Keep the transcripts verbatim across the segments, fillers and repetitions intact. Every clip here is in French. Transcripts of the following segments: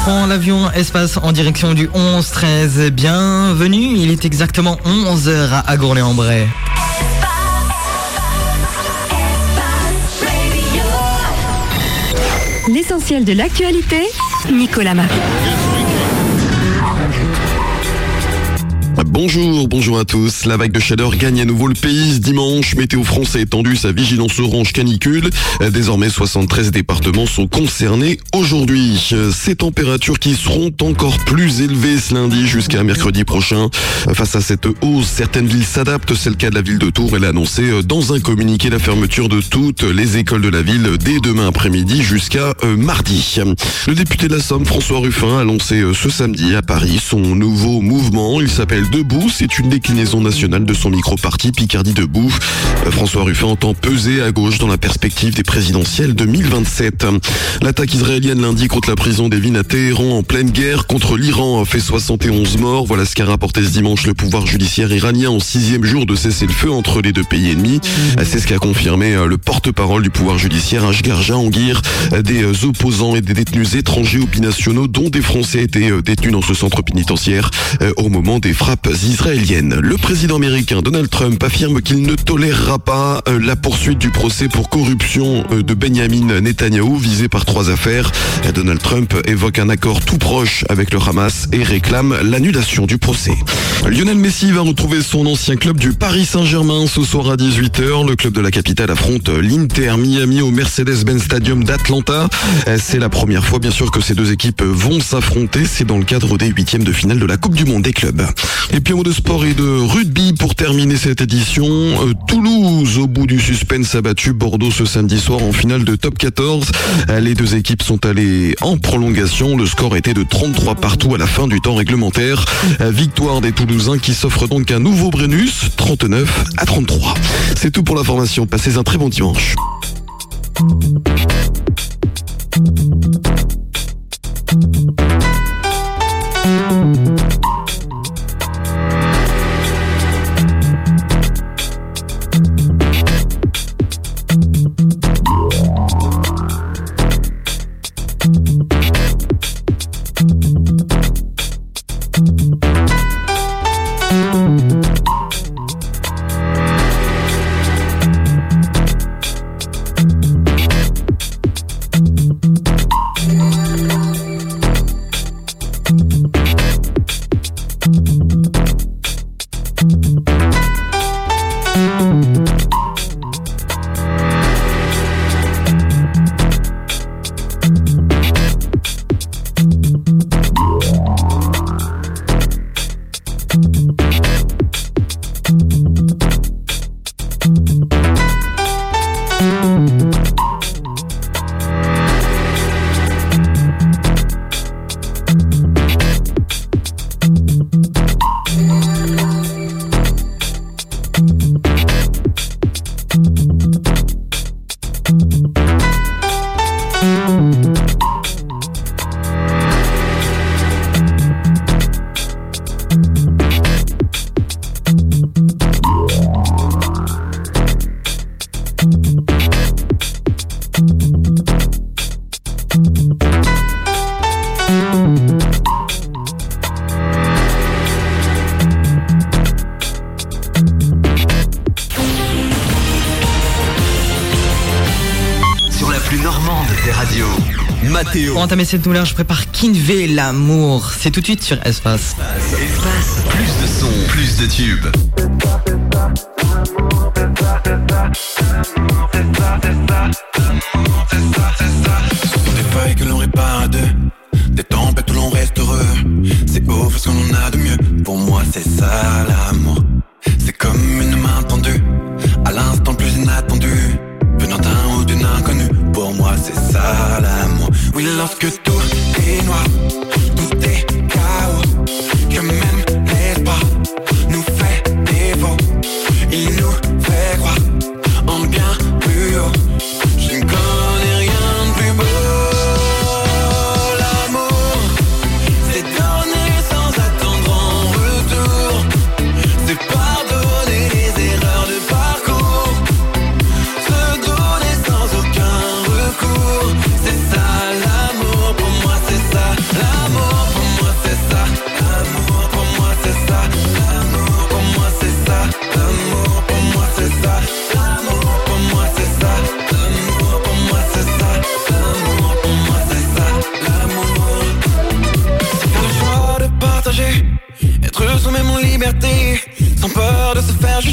prend l'avion espace en direction du onze treize. Bienvenue, il est exactement onze heures à Agournay-en-Bray. L'essentiel de l'actualité, Nicolas Marc. Bonjour, bonjour à tous. La vague de chaleur gagne à nouveau le pays ce dimanche. Météo France a étendu sa vigilance orange canicule. Désormais, soixante-treize départements sont concernés aujourd'hui. Ces températures qui seront encore plus élevées ce lundi jusqu'à mercredi prochain. Face à cette hausse, certaines villes s'adaptent. C'est le cas de la ville de Tours. Elle a annoncé dans un communiqué la fermeture de toutes les écoles de la ville dès demain après-midi jusqu'à mardi. Le député de la Somme, François Ruffin, a lancé ce samedi à Paris son nouveau mouvement. Il s'appelle Debout, c'est une déclinaison nationale de son micro-parti Picardie Debout. François Ruffin entend peser à gauche dans la perspective des présidentielles deux mille vingt-sept. L'attaque israélienne lundi contre la prison d'Evin à Téhéran en pleine guerre contre l'Iran a fait soixante et onze morts. Voilà ce qu'a rapporté ce dimanche le pouvoir judiciaire iranien au sixième jour de cessez-le-feu entre les deux pays ennemis. C'est ce qu'a confirmé le porte-parole du pouvoir judiciaire Ashgar Jahangir. Des opposants et des détenus étrangers ou binationaux dont des Français étaient détenus dans ce centre pénitentiaire au moment des frappes israéliennes. Le président américain Donald Trump affirme qu'il ne tolérera pas la poursuite du procès pour corruption de Benjamin Netanyahou visé par trois affaires. Donald Trump évoque un accord tout proche avec le Hamas et réclame l'annulation du procès. Lionel Messi va retrouver son ancien club du Paris Saint-Germain ce soir à dix-huit heures. Le club de la capitale affronte l'Inter Miami au Mercedes-Benz Stadium d'Atlanta. C'est la première fois bien sûr que ces deux équipes vont s'affronter. C'est dans le cadre des huitièmes de finale de la Coupe du Monde des clubs. Et puis un mot de sport et de rugby pour terminer cette édition. Euh, Toulouse, au bout du suspense, a battu Bordeaux ce samedi soir en finale de top quatorze. Euh, les deux équipes sont allées en prolongation. Le score était de trente-trois partout à la fin du temps réglementaire. Euh, victoire des Toulousains qui s'offrent donc un nouveau Brennus, trente-neuf à trente-trois. C'est tout pour l'information. Passez un très bon dimanche. Pour entamer cette nouvelle, je prépare Kinvey, l'amour. C'est tout de suite sur Espace. Espace, plus de sons, plus de tubes. Des feuilles que l'on répare à deux, des tempêtes où l'on reste heureux. C'est beau parce qu'on en a de mieux. Pour moi c'est ça l'amour. C'est comme une main tendue, à l'instant le plus inattendu, venant d'un ou d'une inconnue. Pour moi c'est ça l'amour. Oui, lorsque tout est noir, tout est chaos, que même l'espoir nous fait défaut. Il nous fait croire en bien plus haut. Je ne connais rien de plus beau. L'amour, c'est donner sans attendre en retour. C'est pardonner les erreurs de parcours. Se donner sans aucun recours. C'est ça l'amour, pour moi c'est ça l'amour.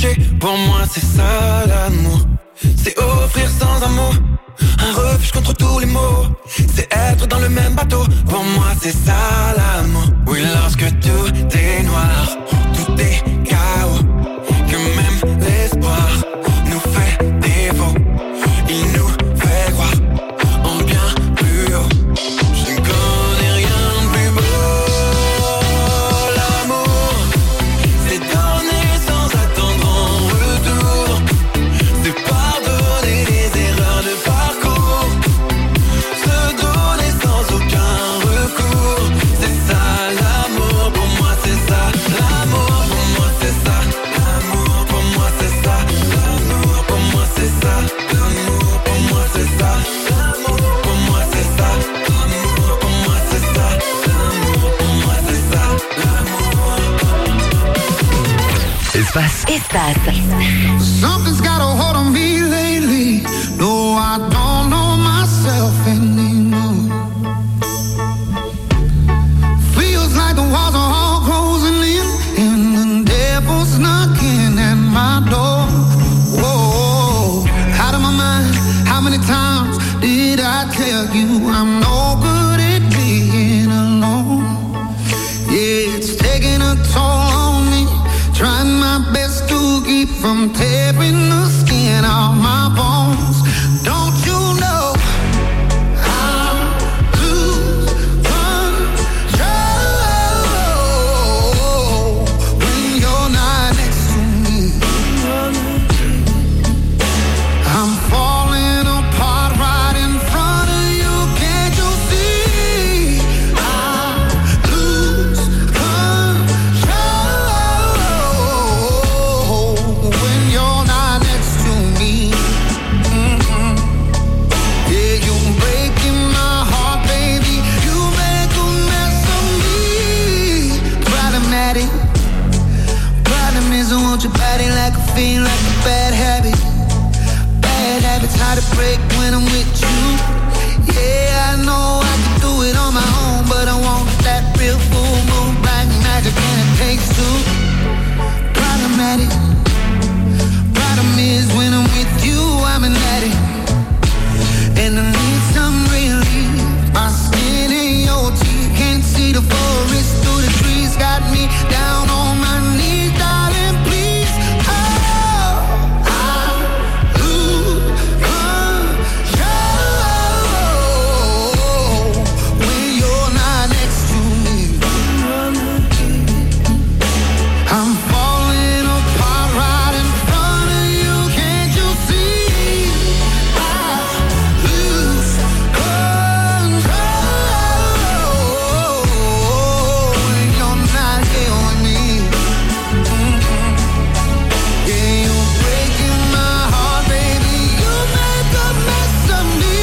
partager. Pour moi c'est ça l'amour. C'est offrir sans amour un refuge contre tous les maux. C'est être dans le même bateau. Pour moi c'est ça l'amour. Oui, lorsque tout est noir, tout est chaos, que même l'espoir nous fait défaut. Il nous fait croire en bien plus haut. Je ne connais rien de plus beau. L'amour, c'est donner sans attendre en retour. C'est pardonner les erreurs de parcours. Se donner sans aucun recours. C'est ça l'amour, pour moi c'est ça. L'amour, pour moi c'est ça. L'amour, pour moi c'est ça. L'amour, pour moi c'est ça. L'amour, pour moi c'est ça. L'amour, pour moi c'est ça. L'amour, pour moi c'est ça. L'amour, pour moi c'est ça. L'amour. Espace. Espace. Something's got a hold on me lately. No, I don't know myself anymore. Feels like the walls are all closing in, and the devil's knocking at my door. Whoa, out of my mind. How many times did I tell you I'm no good at being alone? Yeah, it's taking a toll on me. Trying my best to keep from tearing the skin off my bones. Don't you know I lose control when you're not next to me? I'm falling apart right in front of you. Can't you see? I lose control when you're not next to me. Mm-mm. Yeah, you're breaking my heart, baby. You make a mess of me. Problematic. Problem is I want your body like a fiend, like a bad habit. Bad habits hard to break when I'm with you. Yeah, I know I can do it on my own, but I want that real full moon, black magic, and it takes two. Problematic. Problem is when I'm with you, I'm an addict, and I need some relief. My skin in your teeth, can't see the forest through the trees. Got me down on my knees, darling, please. Oh, I lose control when you're not next to me. I'm falling apart right in front of you. Can't you see? I lose control when you're not here with me. Mm-mm. Yeah, you're breaking my heart, baby. You make a mess of me.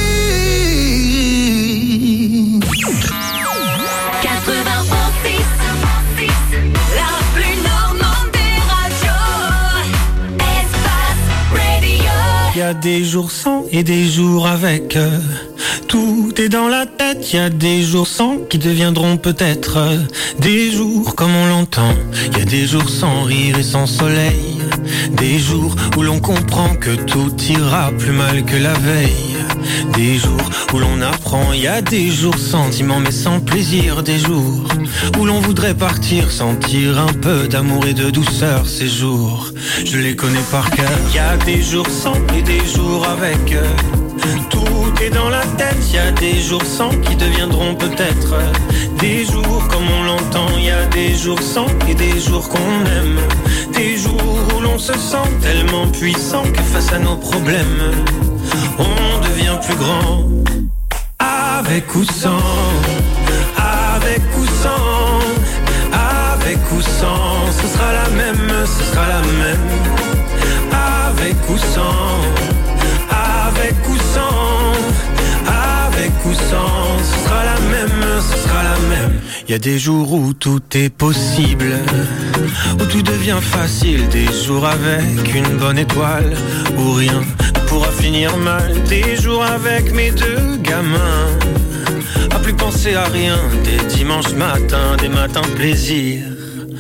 quatre-vingt-onze six, la plus normande des radios. Espace Radio. Il y a des jours sans et des jours avec. euh, Tout est dans la tête. Il y a des jours sans qui deviendront peut-être euh, des jours comme on l'entend. Il y a des jours sans rire et sans soleil. Des jours où l'on comprend que tout ira plus mal que la veille. Des jours où l'on apprend. Il y a des jours sentiments mais sans plaisir. Des jours où l'on voudrait partir, sentir un peu d'amour et de douceur. Ces jours, je les connais par cœur. Il y a des jours sans et des jours avec. euh, Tout est dans la tête. Il y a des jours sans qui deviendront peut-être des jours comme on l'entend. Il y a des jours sans et des jours qu'on aime. Des jours où l'on se sent tellement puissant que face à nos problèmes, on devient plus grand. Avec ou sans, avec ou sans, avec ou sans, ce sera la même, ce sera la même. Avec ou sans, avec ou sans, avec ou sans, ce sera la même, ce sera la même. Il y a des jours où tout est possible, où tout devient facile. Des jours avec une bonne étoile, où rien ne pourra finir mal. Des jours avec mes deux gamins, à plus penser à rien. Des dimanches matins, des matins de plaisir,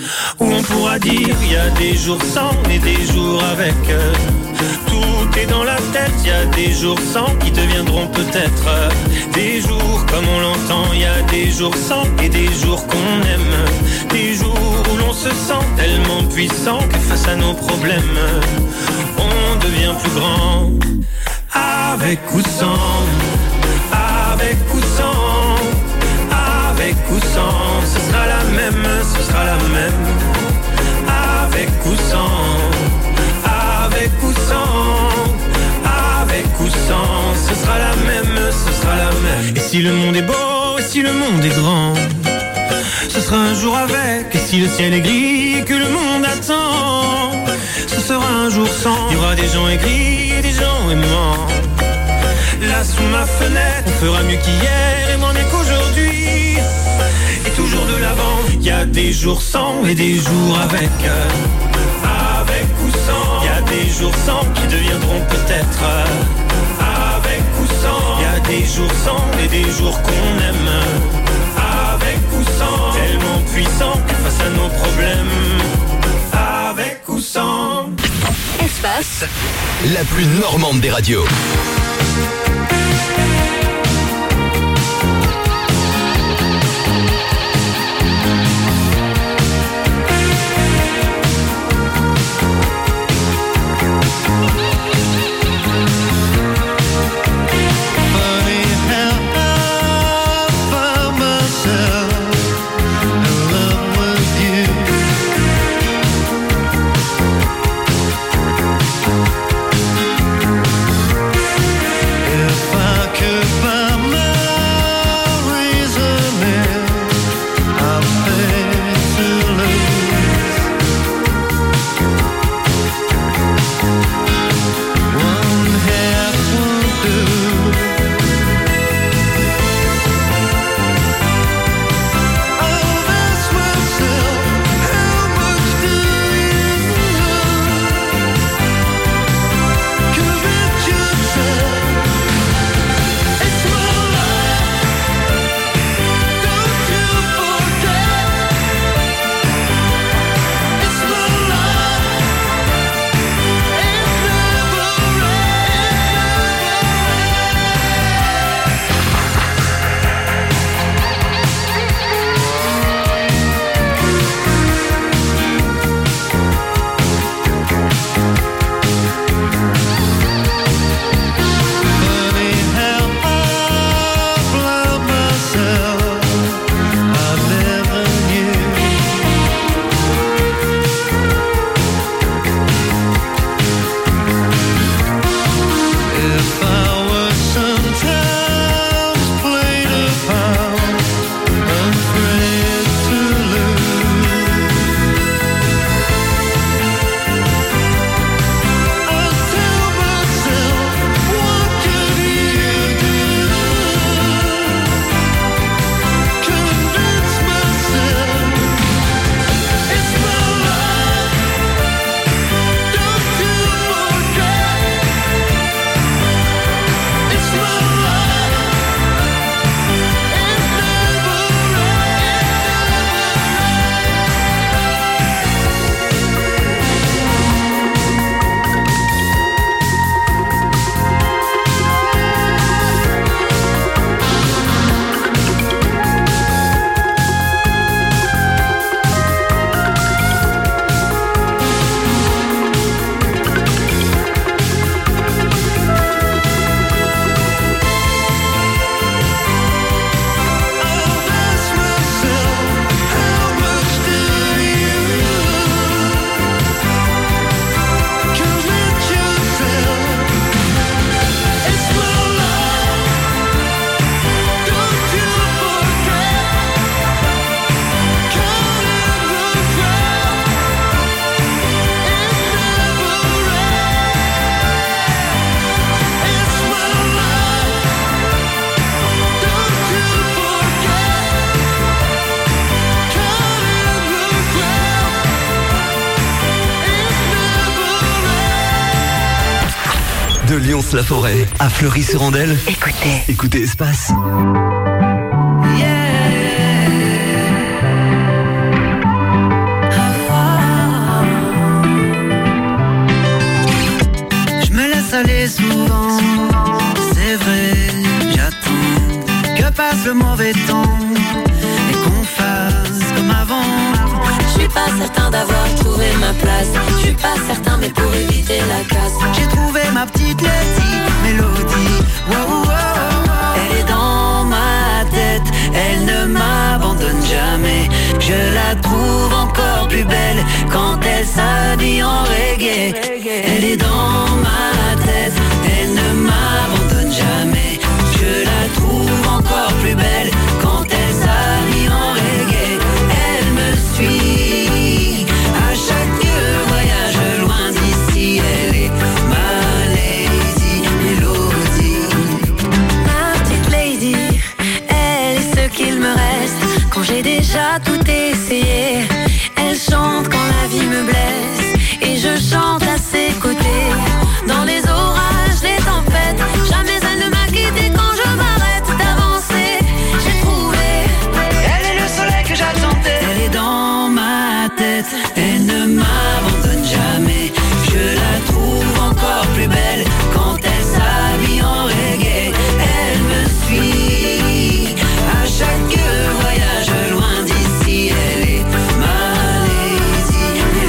où on pourra dire il y a des jours sans et des jours avec. Tout est dans la tête, il y a des jours sans qui deviendront peut-être des jours comme on l'entend. Il y a des jours sans et des jours qu'on aime, des jours où l'on se sent tellement puissant que face à nos problèmes on devient plus grand. Avec ou sans, avec ou sans, avec ou sans, ce sera la même, ce sera la même. Avec ou sans, avec ou sans, avec ou sans, ce sera la même, ce sera la même. Et si le monde est beau, et si le monde est grand, ce sera un jour avec. Et si le ciel est gris et que le monde attend, ce sera un jour sans. Il y aura des gens aigris et des gens aimants. Là sous ma fenêtre, on fera mieux qu'hier et moins mieux qu'aujourd'hui. Et toujours de l'avant, il y a des jours sans et des jours avec. Avec ou sans, il y a des jours sans qui deviendront peut-être. Avec ou sans, il y a des jours sans et des jours qu'on aime. Avec ou sans, tellement puissant que face à nos problèmes. Avec ou sans. Espace, La plus normande des radios. De Lyons-la-Forêt à Fleury-sur-Andelle. écoutez. Écoutez Espace. Ah. aller souvent. C'est vrai, j'attends que passe le mauvais temps et qu'on fasse comme avant. Je suis pas certain d'avoir trouvé ma place. Je suis pas certain, mais pour éviter la casse, j'ai trouvé ma petite Lady Mélodie. Wow, wow, wow. Elle est dans ma tête, elle ne m'abandonne jamais. Je la trouve encore plus belle quand elle s'habille en reggae. Elle est dans ma tête, elle ne m'abandonne jamais. Je la trouve encore plus belle quand elle s'habille en reggae. Elle me suit à chaque voyage loin d'ici. Elle est ma Lady Mélodie. ma petite lady, elle est ce qu'il me reste quand j'ai déjà tout essayé. Elle chante quand la vie me blesse et je chante à ses côtés. Dans les orages, les tempêtes, jamais elle ne m'a quitté quand je m'arrête d'avancer. J'ai trouvé, elle est le soleil que j'attendais. Elle est dans ma tête, elle ne m'abandonne jamais. Je la trouve encore plus belle quand elle s'habille en reggae. Elle me suit à chaque voyage loin d'ici. Elle est ma Lady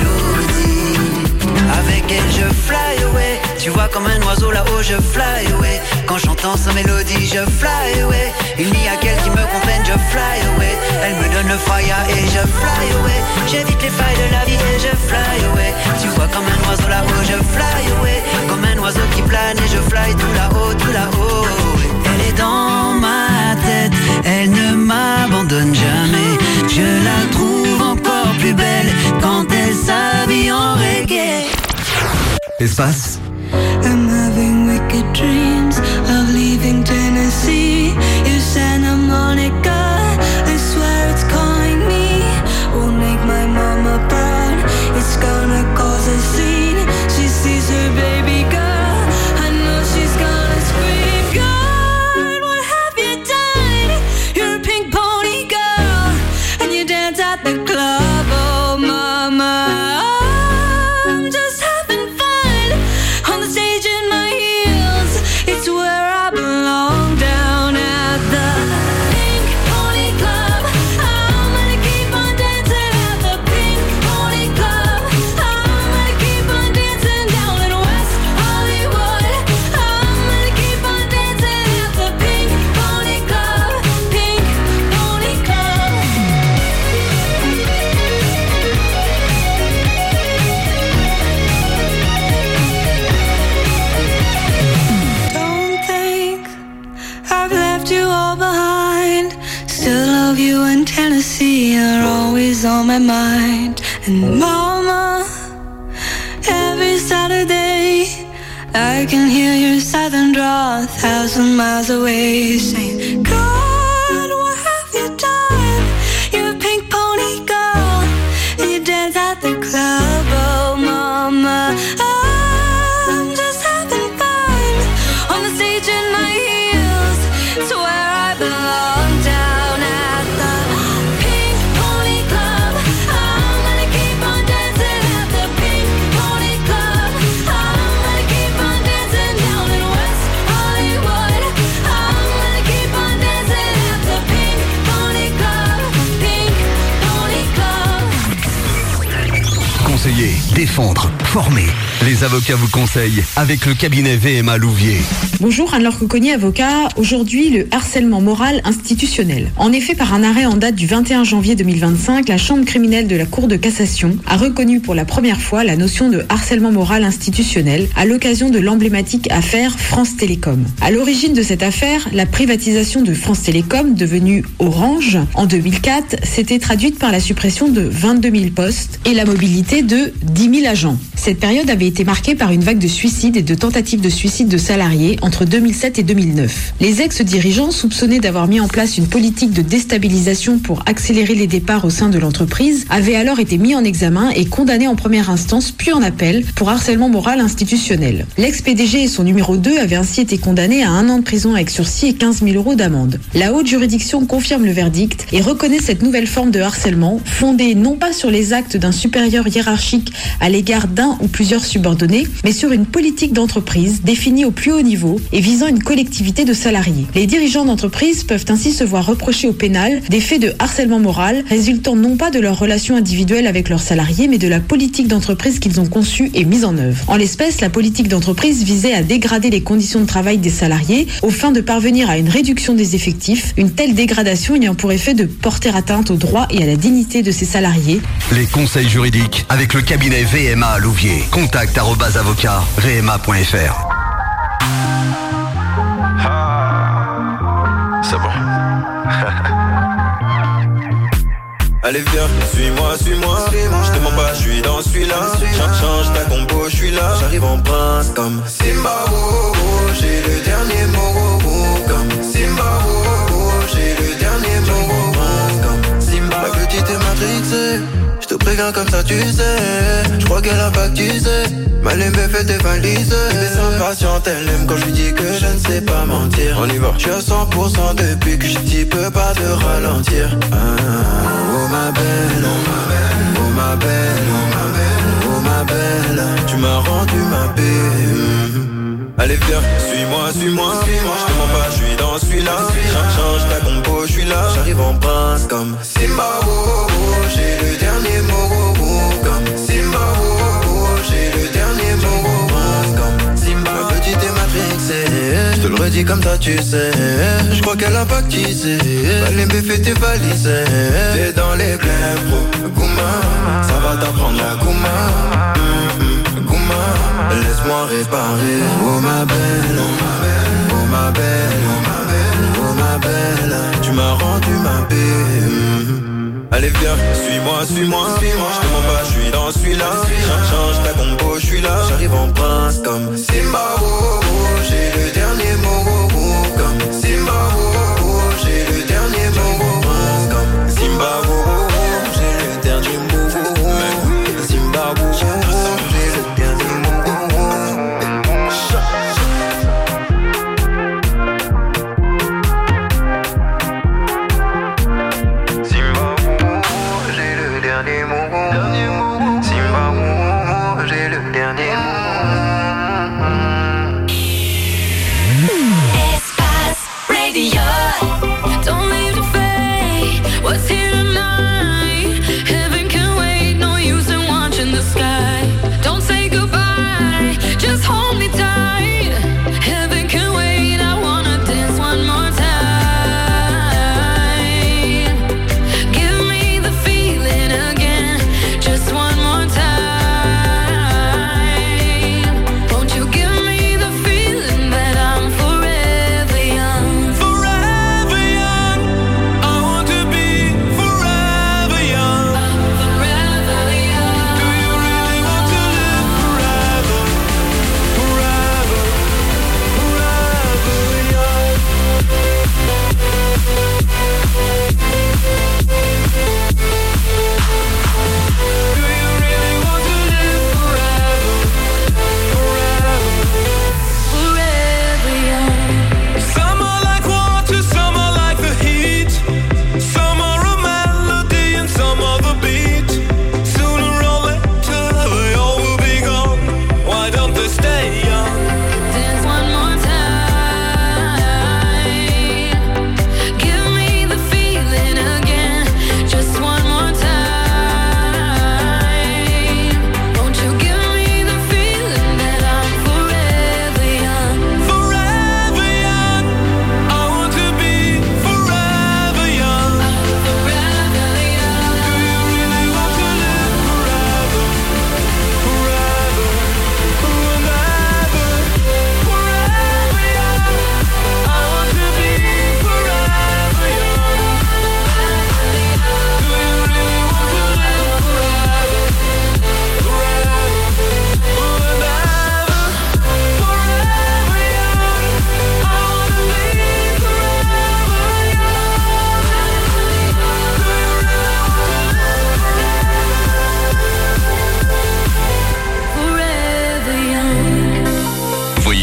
Mélodie. Avec elle je fly away. Tu vois comme un oiseau là-haut je fly away. Quand j'entends sa mélodie je fly away. Il n'y a qu'elle qui me comprenne, je fly away. Elle me donne le fire et je fly away. J'évite les failles de la vie et je fly away. Tu vois comme un oiseau là-haut je fly away. Comme un oiseau qui plane et je fly tout là-haut, tout là-haut. Elle est dans ma tête, elle ne m'abandonne jamais. Je la trouve encore plus belle quand elle s'habille en reggae. Espace. I'm having wicked dreams of leaving Tennessee. You Santa Monica, I swear it's calling me. Won't make my mama proud, it's gonna cause a scene. She sees her baby girl, I know she's gonna scream. God, what have you done? You're a pink pony girl, and you dance at the club, oh mama. I'm just having fun on the stage in my heels. It's where I belong, down at the Pink Pony Club. I'm gonna keep on dancing at the Pink Pony Club. I'm gonna keep on dancing down in West Hollywood. I'm gonna keep on dancing at the Pink Pony Club. Pink Pony Club. Don't think I've left you all behind. Still love you in Tennessee, you're always on my mind. And mama, every Saturday I can hear your southern drawl a thousand miles away, saying, God, what have you done? You're a pink pony girl, and you dance at the club, oh mama. I'm just having fun on the stage in my heels. It's where I belong, down at the Pink Pony Club. I'm gonna keep on dancing at the Pink Pony Club. I'm gonna keep on dancing down in West Hollywood. I'm gonna keep on dancing at the Pink Pony Club. Pink Pony Club. Conseiller, défendre, former. Les avocats vous conseillent avec le cabinet V M A Louvier. Bonjour, Anne-Laure Cocogny, avocat. Aujourd'hui, le harcèlement moral institutionnel. En effet, par un arrêt en date du vingt et un janvier deux mille vingt-cinq, la Chambre criminelle de la Cour de cassation a reconnu pour la première fois la notion de harcèlement moral institutionnel à l'occasion de l'emblématique affaire France Télécom. À l'origine de cette affaire, la privatisation de France Télécom, devenue Orange, en deux mille quatre, s'était traduite par la suppression de vingt-deux mille postes et la mobilité de dix mille agents. Cette période avait été marquée par une vague de suicides et de tentatives de suicide de salariés entre deux mille sept et deux mille neuf. Les ex-dirigeants, soupçonnés d'avoir mis en place une politique de déstabilisation pour accélérer les départs au sein de l'entreprise, avaient alors été mis en examen et condamnés en première instance puis en appel pour harcèlement moral institutionnel. L'ex-P D G et son numéro deux avaient ainsi été condamnés à un an de prison avec sursis et quinze mille euros d'amende. La haute juridiction confirme le verdict et reconnaît cette nouvelle forme de harcèlement fondée non pas sur les actes d'un supérieur hiérarchique à l'égard d'un un ou plusieurs subordonnés, mais sur une politique d'entreprise définie au plus haut niveau et visant une collectivité de salariés. Les dirigeants d'entreprise peuvent ainsi se voir reprocher au pénal des faits de harcèlement moral résultant non pas de leurs relations individuelles avec leurs salariés, mais de la politique d'entreprise qu'ils ont conçue et mise en œuvre. En l'espèce, la politique d'entreprise visait à dégrader les conditions de travail des salariés aux fins de parvenir à une réduction des effectifs, une telle dégradation ayant pour effet de porter atteinte aux droits et à la dignité de ses salariés. Les conseils juridiques avec le cabinet V M A à Louviers. Contact arobase avocat v m a point f r. C'est bon. Allez viens, suis-moi, suis-moi, suis-moi. Je te mens pas, je suis dans celui-là. Change, change ta compo, je suis là. J'arrive en prince comme Simba, oh, oh, j'ai le dernier mot, oh, oh, comme Simba, oh, oh, j'ai le dernier mot, oh, oh, comme Simba. Ma petite est matrixée, je te préviens comme ça tu sais. Je crois qu'elle a pas que tu sais. Mal aimée fait tes valises. Elle est impatiente, elle aime quand je lui dis que je ne sais pas mentir. On y va. Je suis à cent pour cent depuis que je dis peux pas te ralentir. Ah, oh ma belle, oh ma belle, oh ma belle, oh ma belle, oh ma belle. Tu m'as rendu ma belle. Allez viens, suis-moi, suis-moi, suis-moi. Je te mens pas, je suis dans celui-là. Change, change ta compo, je suis là. J'arrive en prince comme Simba, oh, oh, oh, j'ai le dernier mot, oh, oh, comme Simba, oh, oh, oh, j'ai le dernier mot, oh, oh, comme Simba. Ma petite est matrixée, je te le redis comme ça tu sais. Je crois qu'elle a pas que tu sais. Allez me fais tes valises. T'es dans les blés, bro, Gouma. Ça va t'apprendre la Gouma. Mm-hmm. Gouma, laisse-moi réparer. Oh ma belle, oh ma belle, oh ma belle, oh ma belle, oh ma belle. Tu m'as rendu ma paix. Mm-hmm. Allez viens, suis-moi, suis-moi, suis-moi. Je te mens pas, je suis dans celui-là. Change, change ta compo, je suis là. J'arrive en prince comme Simba, oh, oh, oh, j'ai le dernier mot, oh, oh, comme Simba, oh, oh, oh, j'ai le dernier mot, oh, oh, comme Simba, oh, oh, oh, j'ai le dernier mot, oh, oh, Simba, oh, oh, oh, j'ai le dernier mot, oh, oh.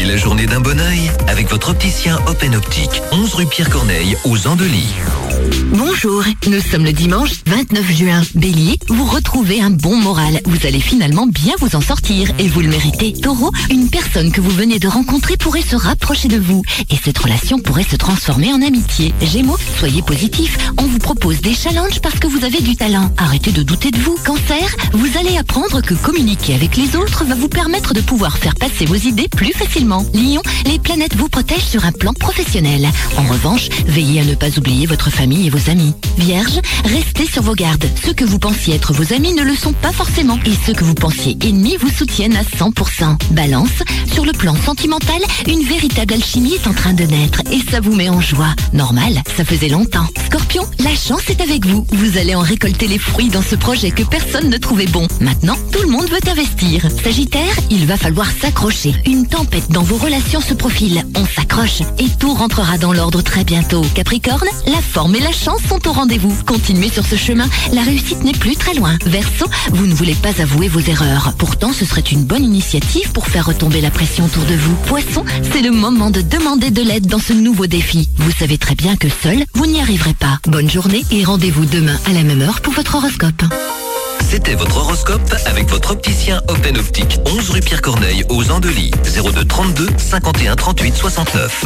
Voyez la journée d'un bon œil avec votre opticien Open Optique, onze rue Pierre Corneille, aux Andelys. Bonjour, nous sommes le dimanche vingt-neuf juin. Bélier, vous retrouvez un bon moral. Vous allez finalement bien vous en sortir et vous le méritez. Taureau, une personne que vous venez de rencontrer pourrait se rapprocher de vous et cette relation pourrait se transformer en amitié. Gémeaux, soyez positif. On vous propose des challenges parce que vous avez du talent. Arrêtez de douter de vous. Cancer, vous allez apprendre que communiquer avec les autres va vous permettre de pouvoir faire passer vos idées plus facilement. Lion, les planètes vous protègent sur un plan professionnel. En revanche, veillez à ne pas oublier votre famille et vos amis. Vierge, restez sur vos gardes. Ceux que vous pensiez être vos amis ne le sont pas forcément et ceux que vous pensiez ennemis vous soutiennent à cent pour cent. Balance, sur le plan sentimental, une véritable alchimie est en train de naître et ça vous met en joie. Normal, ça faisait longtemps. Scorpion, la chance est avec vous. Vous allez en récolter les fruits dans ce projet que personne ne trouvait bon. Maintenant, tout le monde veut investir. Sagittaire, il va falloir s'accrocher. Une tempête dans vos relations se profile. On s'accroche et tout rentrera dans l'ordre très bientôt. Capricorne, la forme et la chance sont au rendez-vous. Continuez sur ce chemin, la réussite n'est plus très loin. Verseau, vous ne voulez pas avouer vos erreurs. Pourtant, ce serait une bonne initiative pour faire retomber la pression autour de vous. Poisson, c'est le moment de demander de l'aide dans ce nouveau défi. Vous savez très bien que seul, vous n'y arriverez pas. Bonne journée et rendez-vous demain à la même heure pour votre horoscope. C'était votre horoscope avec votre opticien Open Optique, onze rue Pierre Corneille, aux Andelys, zéro deux trente-deux cinquante et un trente-huit soixante-neuf.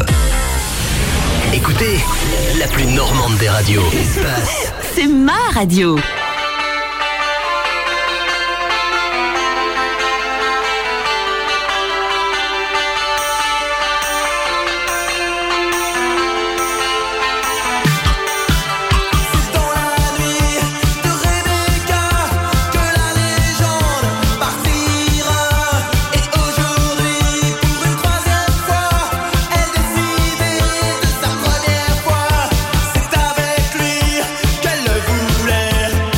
Écoutez, la plus normande des radios. Espace. C'est ma radio. Avec lui qu'elle le voulait.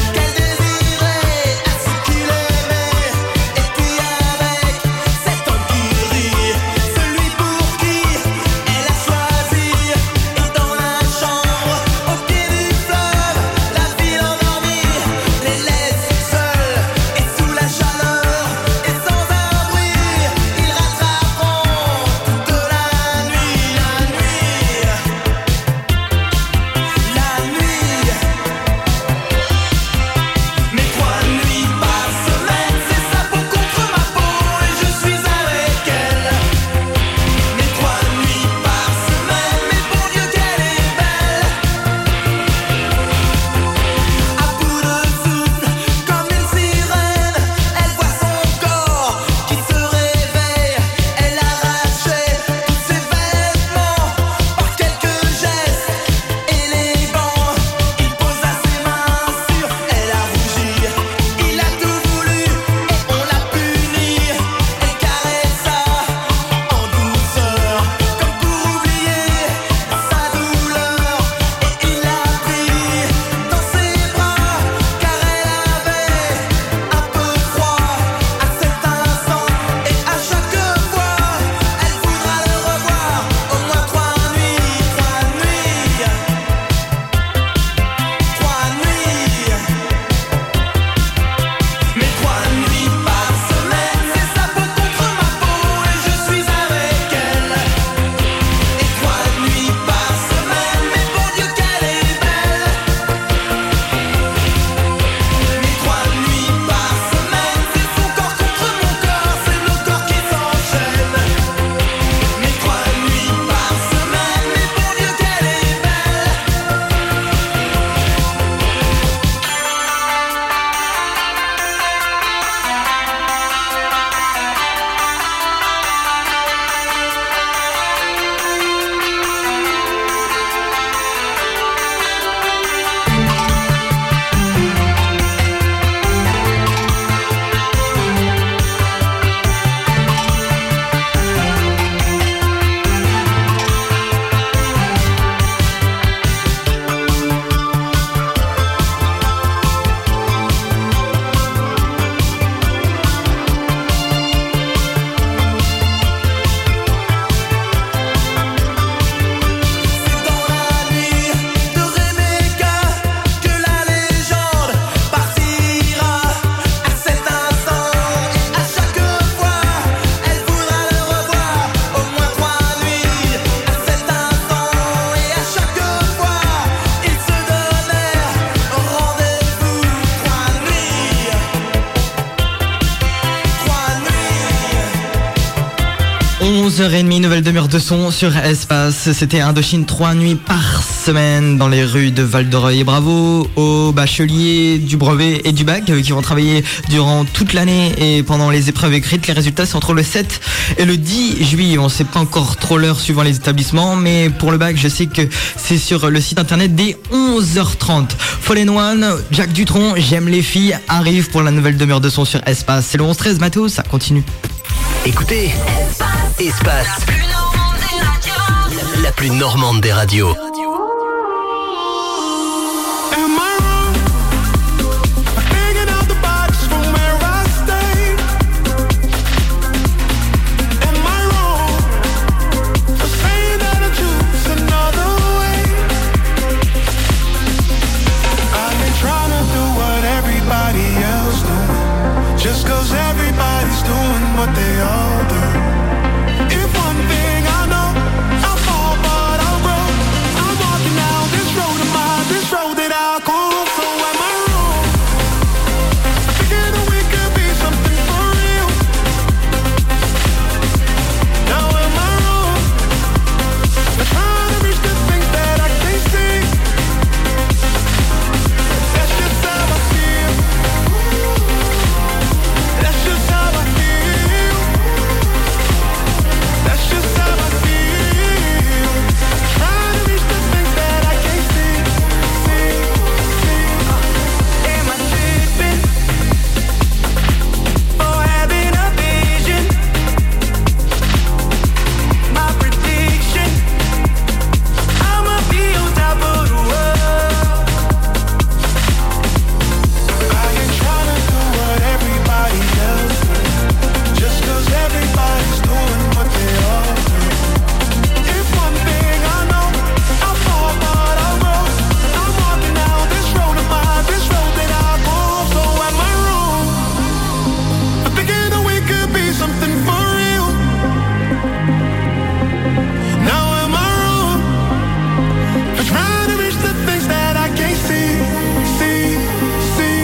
onze heures trente, nouvelle demi-heure de son sur Espace. C'était Indochine, trois nuits par semaine dans les rues de Val-d'Oreuil. Et bravo aux bacheliers du brevet et du bac qui vont travailler durant toute l'année et pendant les épreuves écrites. Les résultats sont entre le sept et le dix juillet. On ne sait pas encore trop l'heure suivant les établissements, mais pour le bac, je sais que c'est sur le site internet dès onze heures trente. Fallen One, Jacques Dutronc, J'aime les filles arrive pour la nouvelle demi-heure de son sur Espace. C'est le onze treize, Mathéo, ça continue. Écoutez, Espace, la, la plus normande des radios. Just cause everybody's doing what they all do. If one thing I know, I'll fall but I'll grow. I'm walking down this road of mine, this road that I call. So am I wrong? I'm thinking that we could be something for real. Now am I wrong? I'm trying to reach the things that I can't see. That's just how I feel. That's just how I feel. That's just how I feel. Trying to reach the things that I can't see, see, see. Am I tripping for having a vision? My prediction, I'ma be on top of the world. I ain't trying to do what everybody else do, just cause everybody's doing what they all do. If one thing I know, I'll fall but I'll grow. I'm walking down this road of mine, this road that I go. So am I wrong? I'm thinking that we could be something for real. Now am I wrong for trying to reach the things that I can't see, see, see?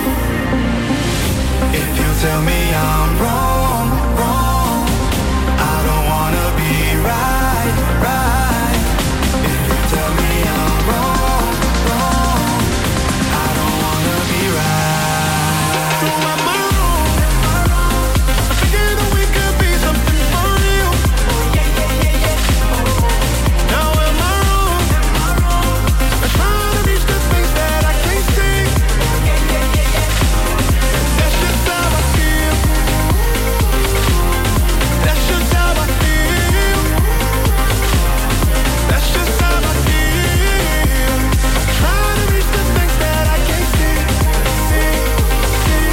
If you tell me I'm wrong, wrong, I don't wanna be right, right. If you tell me I'm wrong, wrong, I don't wanna be right. So am I wrong? I'm thinking that we could be something for real. Now am I wrong? I'm trying to reach the things that I can't see. That's just how I feel. That's just how I feel. That's just how I feel. Trying to reach the things that I can't see, see, see.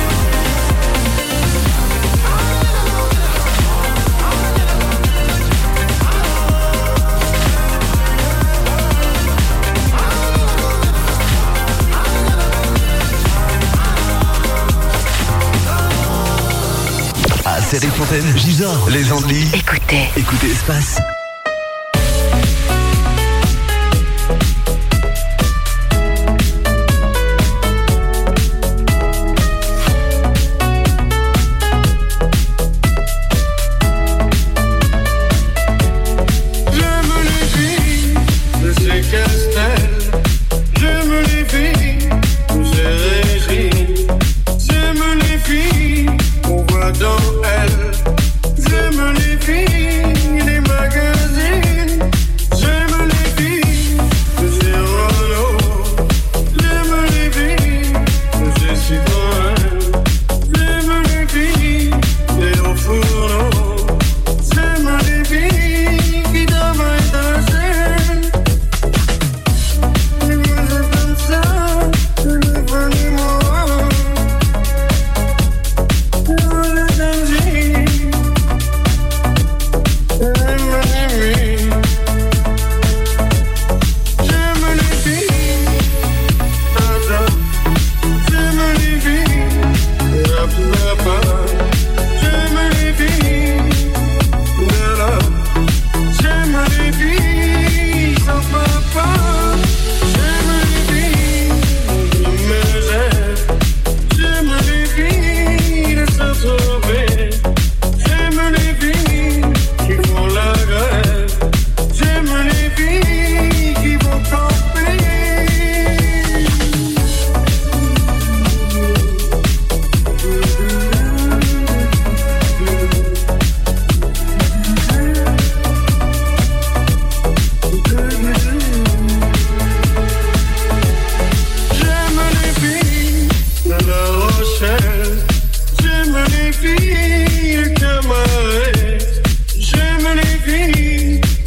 Ah, c'est les Fontaines, Gisors, les Andelys. Écoutez. Écoutez Espace. J'aime les filles de ces castels. J'aime les filles de ces régies. J'aime les filles qu'on voit dans elles. J'aime les filles des magasins.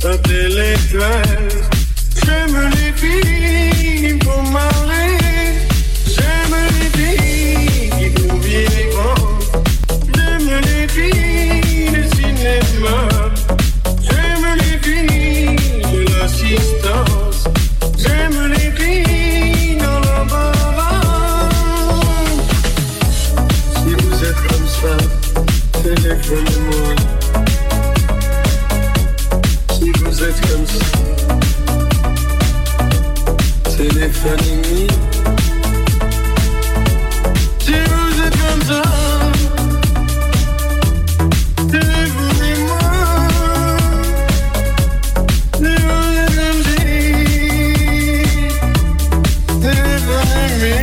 ta délicatesse. J'aime les filles qui me font marrer. J'aime les filles qui trouvent bien les grands. J'aime les filles du cinéma. J'aime les filles de l'assistance. J'aime les filles dans l'embarras. Si vous êtes comme ça, téléphonez-moi. Si vous êtes comme ça, téléphonez-moi. Si vous êtes comme ça, téléphonez-moi. Si vous êtes comme ça, téléphonez-moi.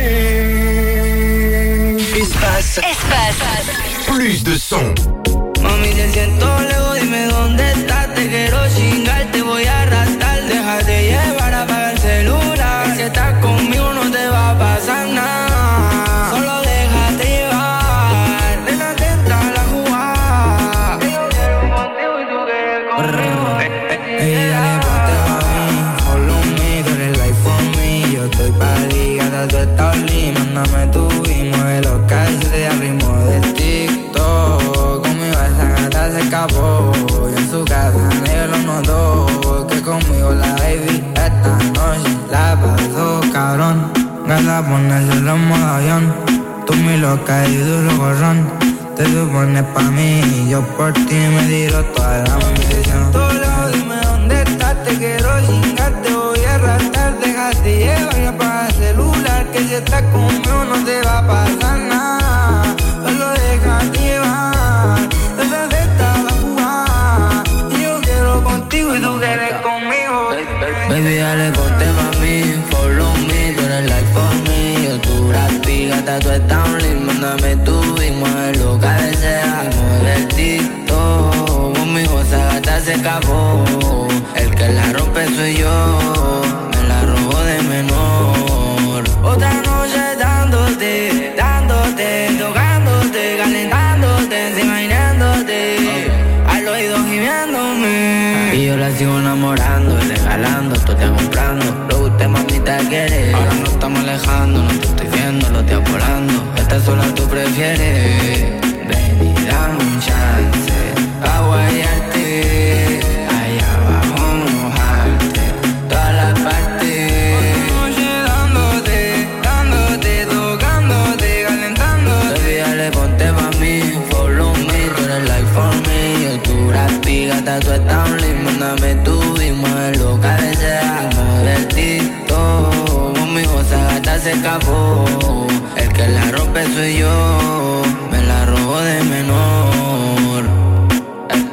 Espace. Espace. Plus de son. Mami, te siento lejos, dime dónde estás. Te quiero chingar, te voy a arrastrar. Déjate llevar, apaga el celular. Si estás conmigo no te va a pasar nada. Solo déjate llevar. Nena, atenta a la jugada. Yo quiero contigo y tú quieres conmigo. Ey, dale, ponte pa' mí. Follow me, tú eres life for me. Yo estoy pa' ligada, tú estás linda. Mándame tu y mueve los calces al ritmo del TikTok. Conmigo esa gata se escapó. Y en su casa nadie lo notó. Que conmigo la baby esta noche la pasó cabrón. Gata ponerse en modo avión. Tú mi loca y duro gorrón. Te supones pa' mí y yo por ti me tiro toda la munición. Todo lado, dime dónde estás. Te quiero chingar, te voy a arrastrar. Déjate llevar y apaga el celular. Que si estás conmigo no te va a pasar nada. Solo déjate llevar. Desde esta la jugada. Y yo quiero contigo y tú quieres conmigo. Baby, dale, ponte pa' mí. Follow me, tú eres life for me. Yo tu rapi, gata, tú estás un link. Mándame tu y muévelo, cabecea. Mueve el TikTok. Conmigo esa gata se escapó. El que la rompe soy yo. Me la robo de menor. Otra noche dándote, dándote, tocándote, calentándote, imaginándote, al oído gimiéndome. Y yo la sigo enamorando y regalando, tú te comprando. Lo que usted mamita quiere. Ahora nos estamos alejando, no te estoy viendo, lo estoy volando. Esta sola tú prefieres. Ven y dame un chance a guayarte. Allá abajo mojarte toda la parte. Gata, tú estás un link, mándame tu y muévelo, cabecea. Mueve el TikTok, conmigo esa gata se escapó. El que la rompe soy yo, me la robo de menor. Ey.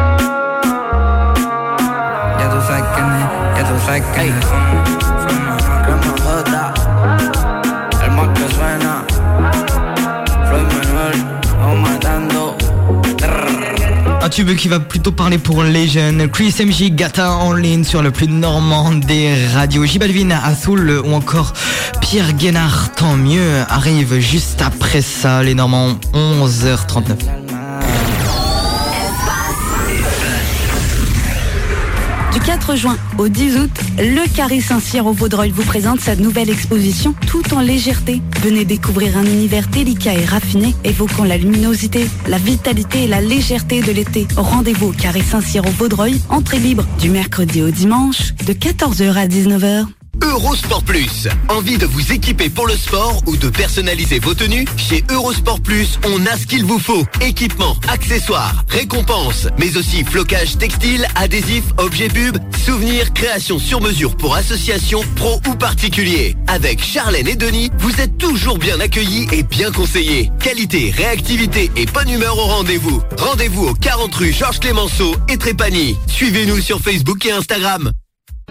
Ya tú sabes quién es, ya tú sabes quién es. Rama J, el más que suena. Floyd Manuel, vamos matando. Un tube qui va plutôt parler pour les jeunes. Chris M J, Gata en ligne sur le plus normand des radios. J Balvin, Azul ou encore Pierre Guénard, tant mieux, arrive juste après ça. Les Normands, onze heures trente-neuf. Du quatre juin au dix août, le Carré Saint-Cyr au Vaudreuil vous présente sa nouvelle exposition Tout en légèreté. Venez découvrir un univers délicat et raffiné, évoquant la luminosité, la vitalité et la légèreté de l'été. Rendez-vous au Carré Saint-Cyr au Vaudreuil, entrée libre du mercredi au dimanche de quatorze heures à dix-neuf heures. Eurosport Plus. Envie de vous équiper pour le sport ou de personnaliser vos tenues? Chez Eurosport Plus, on a ce qu'il vous faut. Équipements, accessoires, récompenses, mais aussi flocage textile, adhésifs, objets pub, souvenirs, créations sur mesure pour associations, pros ou particuliers. Avec Charlène et Denis, vous êtes toujours bien accueillis et bien conseillés. Qualité, réactivité et bonne humeur au rendez-vous. Rendez-vous au quarante rue Georges Clémenceau et Trépani. Suivez-nous sur Facebook et Instagram.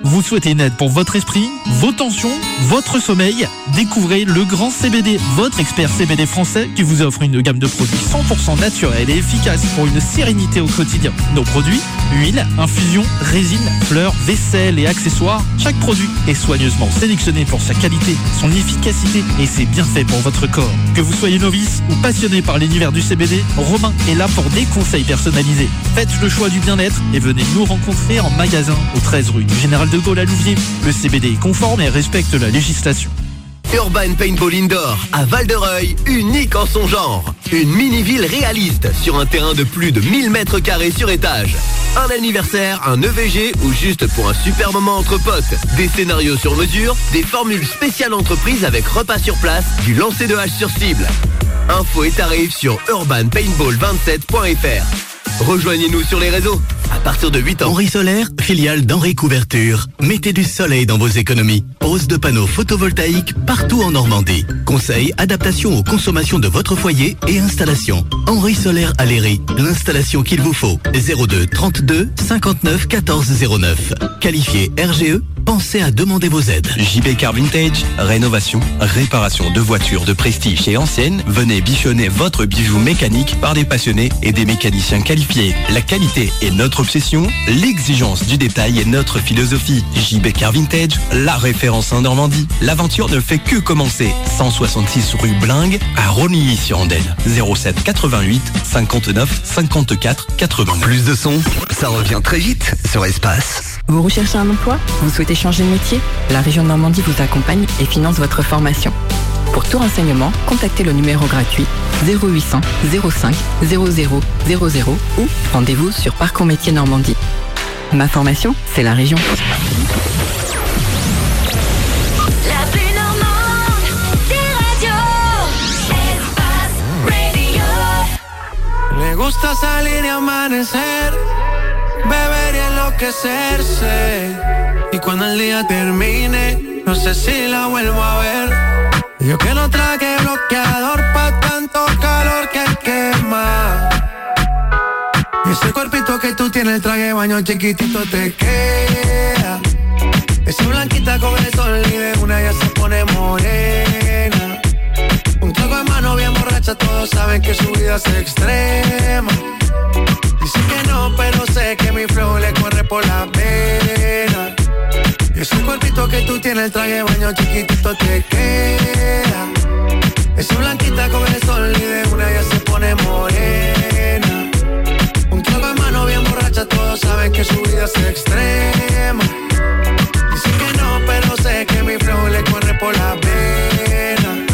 Vous souhaitez une aide pour votre esprit, vos tensions, votre sommeil? Découvrez le Grand C B D, votre expert C B D français qui vous offre une gamme de produits cent pour cent naturels et efficaces pour une sérénité au quotidien. Nos produits, huile, infusion, résine, fleurs, vaisselle et accessoires, chaque produit est soigneusement sélectionné pour sa qualité, son efficacité et ses bienfaits pour votre corps. Que vous soyez novice ou passionné par l'univers du C B D, Romain est là pour des conseils personnalisés. Faites le choix du bien-être et venez nous rencontrer en magasin au treize rue du Général de Gaulle à Louviers. Le C B D est conforme et respecte la législation. Urban Paintball Indoor à Val-de-Reuil, unique en son genre. Une mini-ville réaliste sur un terrain de plus de mille mètres carrés sur étage. Un anniversaire, un E V G ou juste pour un super moment entre potes. Des scénarios sur mesure, des formules spéciales entreprises avec repas sur place, du lancer de hache sur cible. Info et tarifs sur urban paintball vingt-sept point f r. Rejoignez-nous sur les réseaux. À partir de huit ans. Henri Solaire, filiale d'Henri Couverture. Mettez du soleil dans vos économies. Pose de panneaux photovoltaïques partout en Normandie. Conseils, adaptation aux consommations de votre foyer et installation. Henri Solaire à Léry. L'installation qu'il vous faut. zéro deux trente-deux cinquante-neuf quatorze zéro neuf. Qualifié R G E. Pensez à demander vos aides. J B Car Vintage, rénovation, réparation de voitures de prestige et anciennes. Venez bichonner votre bijou mécanique par des passionnés et des mécaniciens qualifiés. La qualité est notre obsession, l'exigence du détail est notre philosophie. J B Car Vintage, la référence en Normandie. L'aventure ne fait que commencer. cent soixante-six rue Blingue à Romilly-sur-Andelle. zéro sept quatre-vingt-huit cinquante-neuf cinquante-quatre quatre-vingts. Plus de son, ça revient très vite sur Espace. Vous recherchez un emploi? Vous souhaitez changer de métier? La région Normandie vous accompagne et finance votre formation. Pour tout renseignement, contactez le numéro gratuit zéro huit cents zéro cinq zéro zéro zéro zéro ou rendez-vous sur Parcours Métiers Normandie. Ma formation, c'est la région. La plus normande des radios. Espace Radio. Le gusta salir y amanecer, beber y enloquecerse. Y cuando el día termine, no sé si la vuelvo a ver. Yo que no traje bloqueador pa' tanto calor que quema. Y ese cuerpito que tú tienes, el traje de baño chiquitito te queda. Esa blanquita con el sol y de una ya se pone morena. Un trago de mano bien borracha, todos saben que su vida es extrema. Dice que no, pero sé que mi flow le corre por la vena. Y ese cuerpito que tú tienes, el traje de baño chiquitito te queda. Esa blanquita con el sol y de una ya se pone morena. Un trago de mano bien borracha, todos saben que su vida es extrema. Dice que no, pero sé que mi flow le corre por la vena.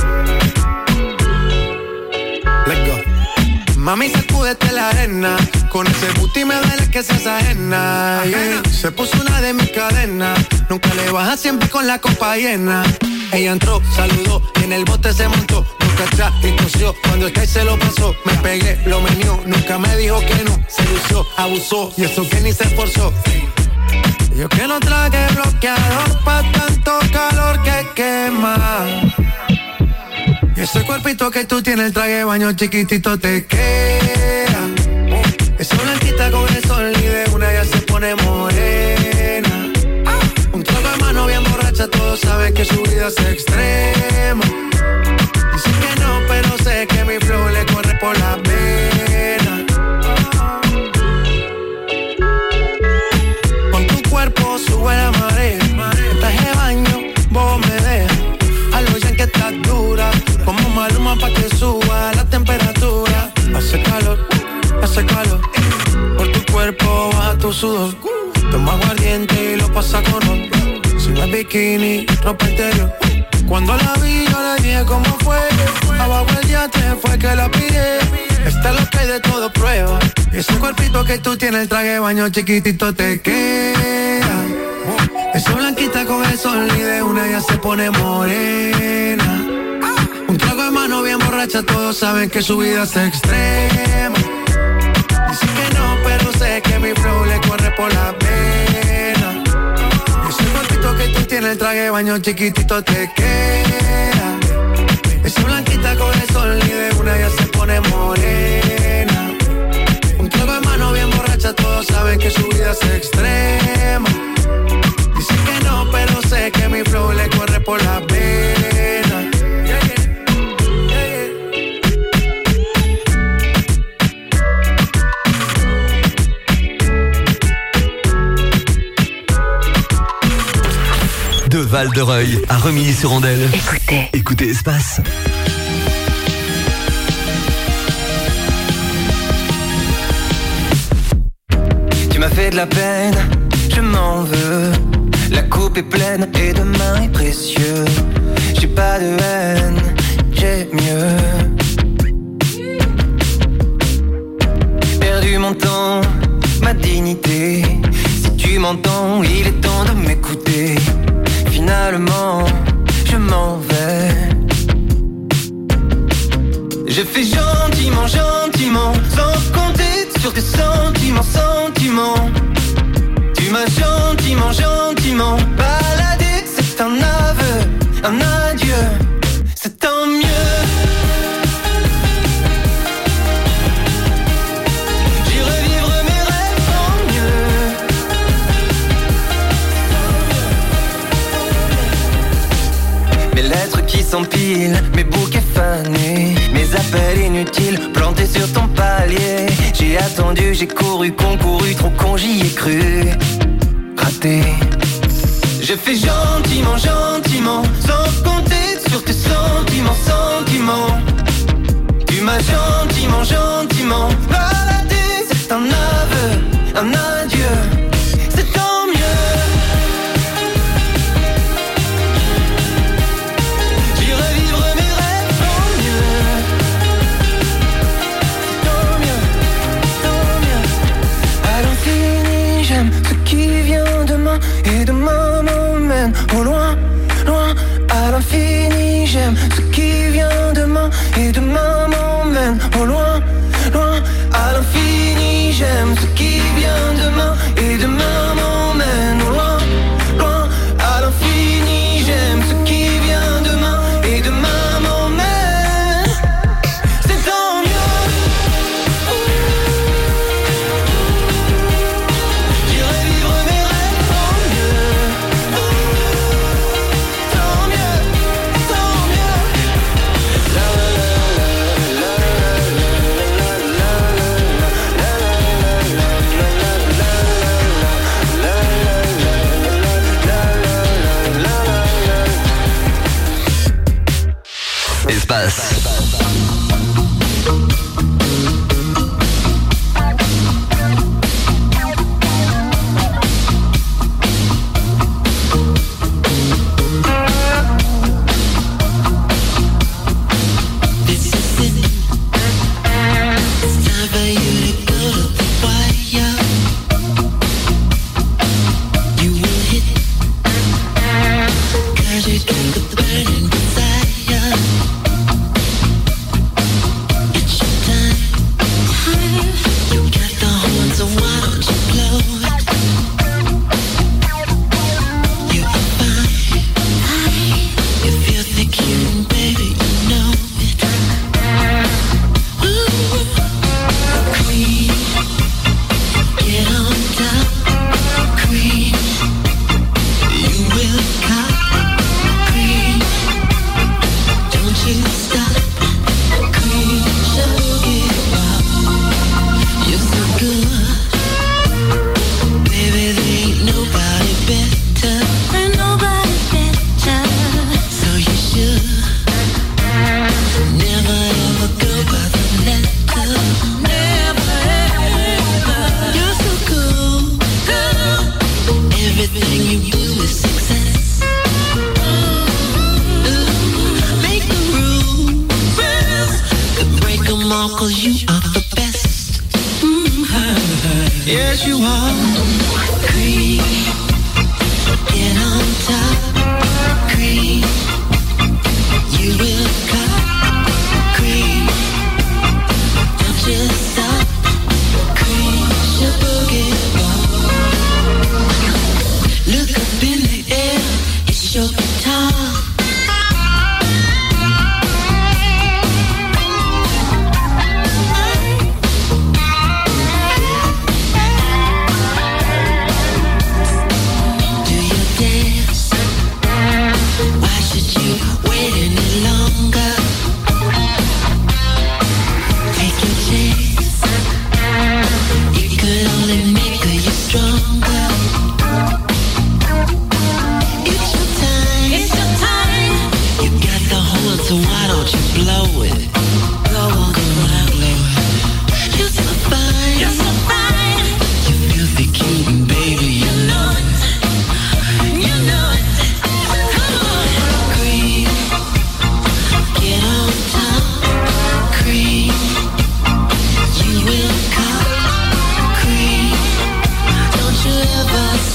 Let's go. Mami, sacúdete la arena. Con ese booty me duele que seas ajena, yeah. Se puso una de mis cadenas. Nunca le baja, siempre con la copa llena. Ella entró, saludó y en el bote se montó. Nunca atrás y cosió. Cuando el Sky se lo pasó, me pegué, lo menió. Nunca me dijo que no, se lució, abusó. Y eso que ni se esforzó. Yo que no traje bloqueador pa' tanto calor que quema. Y ese cuerpito que tú tienes, el traje de baño chiquitito te queda. Esa blanquita con el sol y de una ya se pone morena. Un trago de mano bien borracha, todos saben que su vida es extrema. Dice que no, pero sé que mi flow le corre por la vena. Con tu cuerpo sube la marea. En traje de baño, vos me dejas. Algo ya que estás dura, como Maluma pa' que suba la temperatura. Hace calor, hace calor. Por tu cuerpo baja tu sudor. Toma aguardiente y lo pasa con otro. Si no es bikini, ropa interior. Cuando la vi yo le dije cómo fue. Abajo el yate fue que la pillé. Está lo que hay de todo prueba. Y ese cuerpito que tú tienes, el traje de baño chiquitito te queda. Esa blanquita con el sol y de una ya se pone morena. Un trago de mano bien borracha, todos saben que su vida es extrema. Dice que no, pero sé que mi flow le corre por la vena. Y ese cuerpito que tú tienes, el traje de baño chiquitito te queda. Esa blanquita con el sol y de una ya se pone morena. Un trago de mano bien borracha, todos saben que su vida es extrema. Dice de Val-de-Reuil à Remilly-sur-Andelle. Écoutez. Écoutez Espace. Tu m'as fait de la peine, je m'en veux. La coupe est pleine et demain est précieux. J'ai pas de haine, j'ai mieux. Perdu mon temps, ma dignité. Si tu m'entends, il est temps de m'écouter. Finalement, je m'en vais. Je fais gentiment, gentiment, sans compter sur tes sentiments, sentiments. Tu m'as gentiment, gentiment baladé. C'est un aveu, un adieu. C'est tant mieux. Qui s'empilent, mes bouquets fanés, mes appels inutiles plantés sur ton palier. J'ai attendu, j'ai couru, concouru, trop con, j'y ai cru. Raté. Je fais gentiment, gentiment, sans compter sur tes sentiments, sentiments. Tu m'as gentiment, gentiment baladé. C'est un aveu, un adieu. C'est tant mieux. Et demain m'emmène au loin, loin, à l'infini. J'aime ce qui vient demain. Et demain m'emmène au loin, loin, à l'infini. J'aime ce qui vient demain. Et demain m'emmène au loin, loin, à l'infini. J'aime ce qui vient demain. Et demain m'emmène. C'est tant mieux. Espace.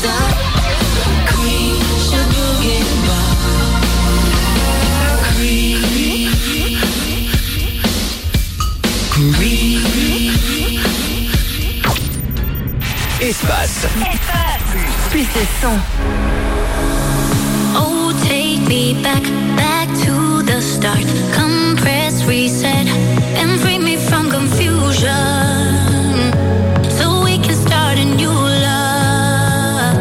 ça. Queen, Shabuget Bar. Queen. Queen. Espace. Plus de son. Oh, take me back, back to the start. Compress, reset, and free me from confusion. So we can start a new love.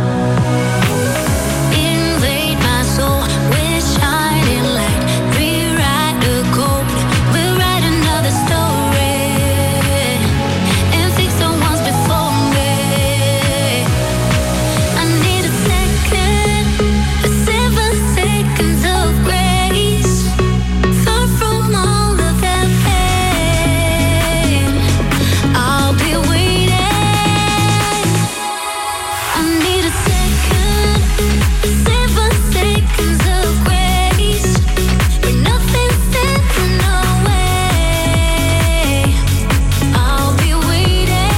Invade my soul with shining light. Rewrite the code, we'll write another story. And fix the ones before me. I need a second. Seven seconds of grace, far from all of that pain. I'll be waiting. I need a second, seven seconds of grace, but nothing stands in our way. I'll be waiting.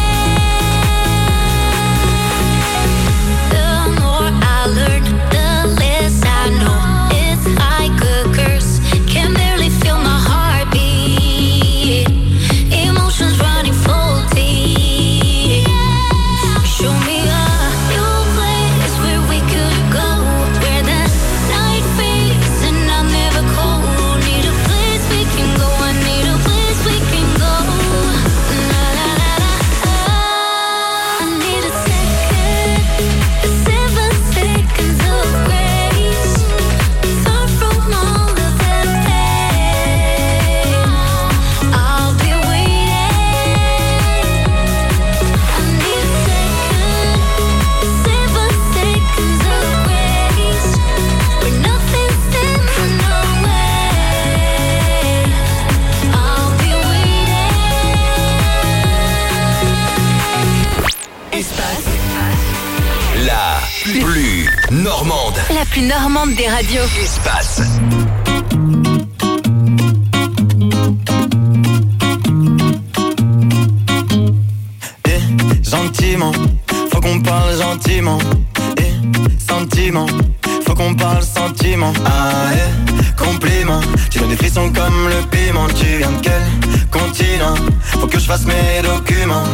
The more I learn, the less I know. It's like a curse. Can barely feel my heartbeat. Emotions running faulty. Show me a new place where we could go, where the night fades and I'm never cold. Need a place we can go. I need a place we can go. La la la la. I need a second, seven seconds of grace, far from all of that pain. I'll be waiting. I need a second, seven seconds of grace, where nothing stands in our way. I'll be waiting. Espace. La plus normande. La plus normande des radios. Espace. Eh, gentiment, faut qu'on parle gentiment. Eh, sentiment, faut qu'on parle sentiment. Ah, eh, compliment, tu donnes des frissons comme le piment. Tu viens de quel continent? Faut que je fasse mes documents.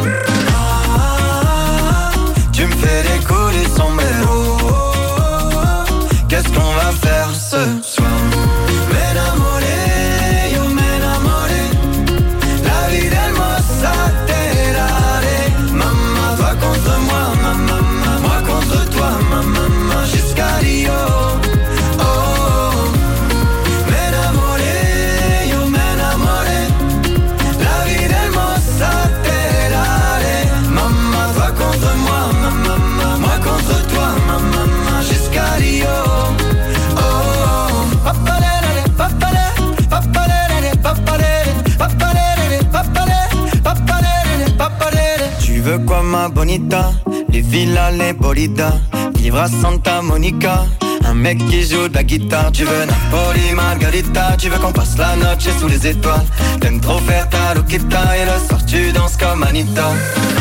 Ah, tu me fais décoller son mélo. Qu'est-ce qu'on va faire ce soir? M'enamoré, yo m'enamoré. La vie del mossa terare. Maman, toi contre moi, maman, moi contre toi, maman, jusqu'à Rio. Oh, oh. M'enamoré, yo m'enamoré. La vie del mossa terare. Maman, toi contre moi, maman, moi contre toi, maman, jusqu'à Rio. Oh, oh. Papalere, papalere, papalere, papalere, papalere, papalere, papalere, papalere. Tu veux quoi ma bonita? Les villas, les bolidas, vivre à Santa Monica. Un mec qui joue de la guitare. Tu veux Napoli, Margarita. Tu veux qu'on passe la noche sous les étoiles. T'aimes trop faire ta loquita. Et le soir tu danses comme Anita.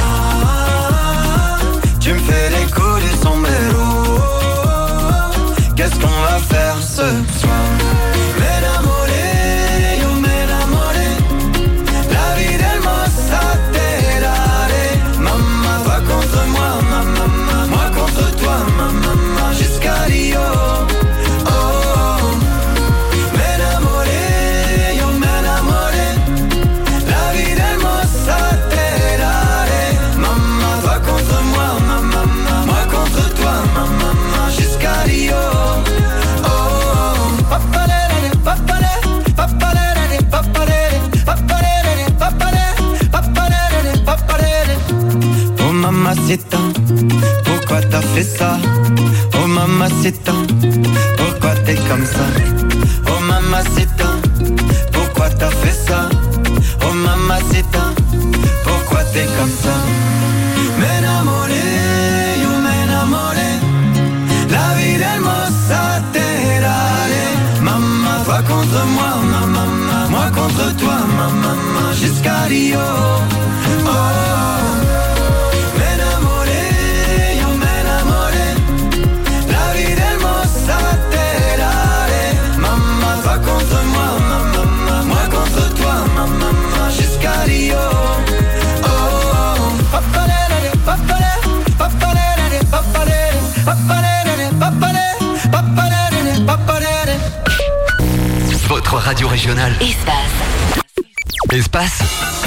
Ah, tu me fais décoller son mélo. Qu'est-ce qu'on va faire ce soir? M'enamoré, yo m'enamoré. La vie del mossa terare. Maman, toi contre moi, maman, moi contre toi, maman, jusqu'à Rio. Oh, oh. M'enamoré, yo m'enamoré. La vie del mossa terare. Maman, toi contre moi, maman, moi contre toi, maman, jusqu'à Rio. Oh mamacita, pourquoi t'as fait ça? Oh mamacita, pourquoi t'es comme ça? Oh mamacita, pourquoi t'as fait ça? Oh mamacita, pourquoi t'es comme ça? M'enamoré, yo m'enamoré. La vie del mossa terare. Maman, toi contre moi, maman, moi contre toi, maman, jusqu'à Rio. Oh, m'enamoré, yo m'enamoré. radio régionale. Espace. Espace,